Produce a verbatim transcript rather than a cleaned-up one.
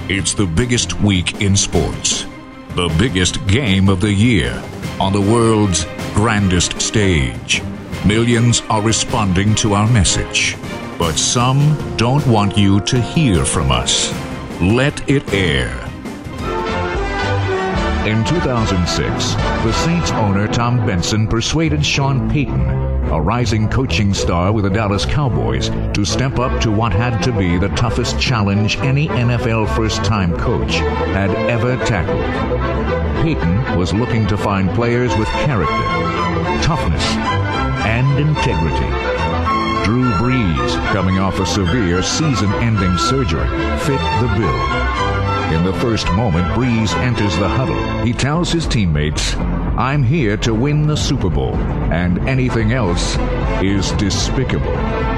It's the biggest week in sports. The biggest game of the year on the world's grandest stage. Millions are responding to our message. But some don't want you to hear from us. Let it air. In two thousand six, the Saints owner Tom Benson persuaded Sean Payton, a rising coaching star with the Dallas Cowboys, to step up to what had to be the toughest challenge any N F L first-time coach had ever tackled. Payton was looking to find players with character, toughness, and integrity. Drew Brees, coming off a severe season-ending surgery, fit the bill. In the first moment Brees enters the huddle, he tells his teammates, "I'm here to win the Super Bowl, and anything else is despicable."